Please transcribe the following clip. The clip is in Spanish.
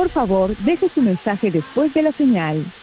Por favor, deje su mensaje después de la señal.